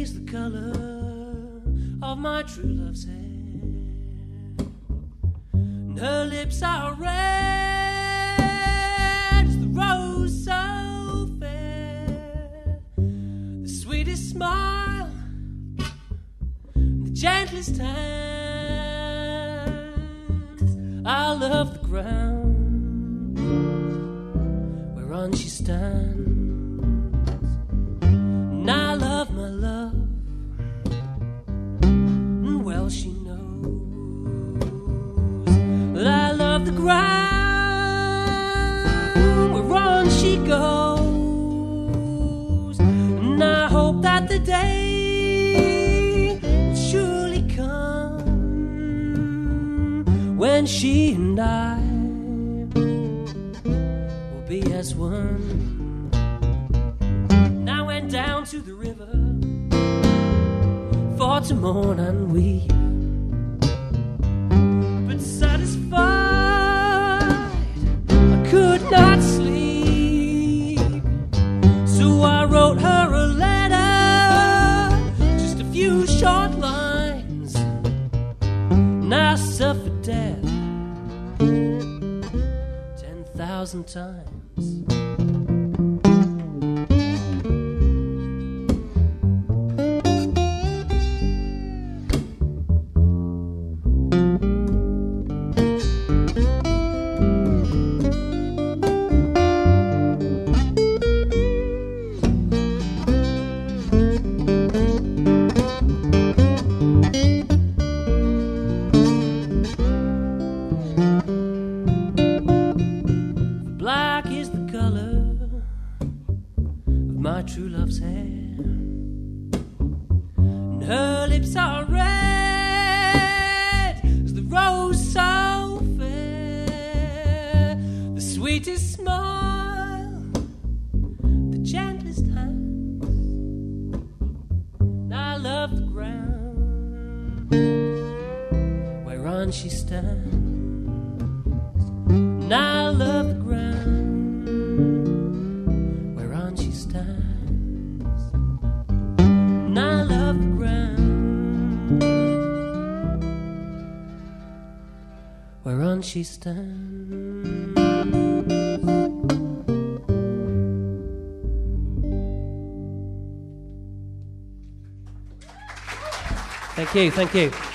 is the color of my true love's hair, and her lips are red as the rose so fair. The sweetest smile, the gentlest hands. I love the ground whereon she stands, and I love my love, and well she knows that I love the ground whereon she goes, and I hope that the day will surely come when she and I will be as one. And I went down to the river for to mourn and weep, but satisfied I could not sleep. So I wrote her a letter, just a few short lines, and I suffered death 10,000 times. Black is the color of my true love's hair, and her lips are red as the rose so fair. The sweetest smile, the gentlest hands. And I love the ground whereon she stands, and I love the ground whereon she stands, and I love the ground whereon she stands. Thank you, thank you.